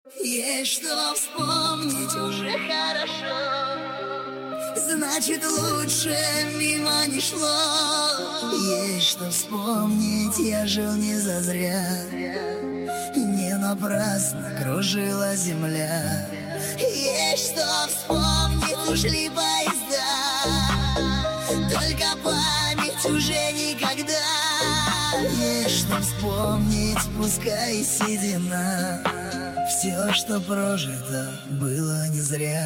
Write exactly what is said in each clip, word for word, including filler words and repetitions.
Есть что вспомнить уже хорошо, значит лучше мимо не шло. Есть что вспомнить, я жил не зазря, не напрасно кружила земля. Есть что вспомнить, ушли поезда, только память уже никогда. Есть что вспомнить, пускай и седина, все, что прожито, было не зря.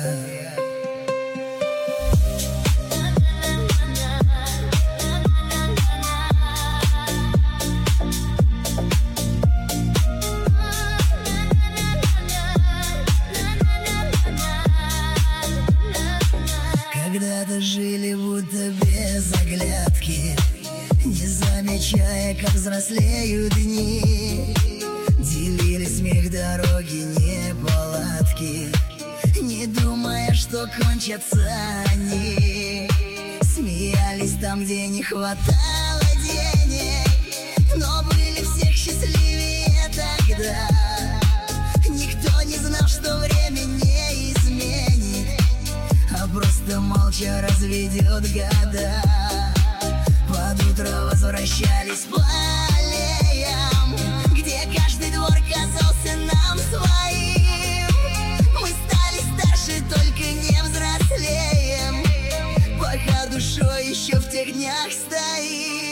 Когда-то жили будто без оглядки, не замечая, как взрослеют дни. Делили смех дороги, неполадки, не думая, что кончатся они. Смеялись там, где не хватало денег, но были всех счастливее тогда. Никто не знал, что время не изменит, а просто молча разведет года. Под утро возвращались по аллеям, где каждый двор казался нам своим. Мы стали старше, только не взрослеем, пока душой еще в тех днях стоим.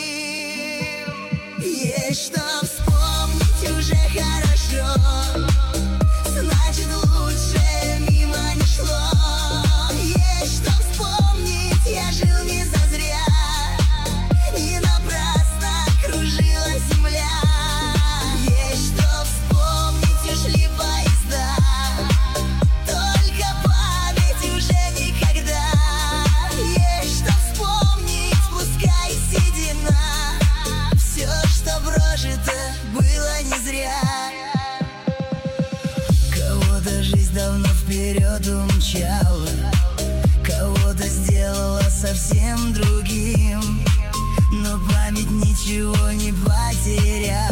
Есть что вспомнить уже хорошо, значит лучше мимо не шло. Есть что вспомнить, я жил не зазря, не напрасно кружила земля. Есть что вспомнить, ушли поезда, только память уже никогда. Есть что вспомнить, пускай седина, все, что прожито, было не зря. Кого-то жизнь давно вперед умчала, кого-то сделала совсем другим, но память ничего не потеряла.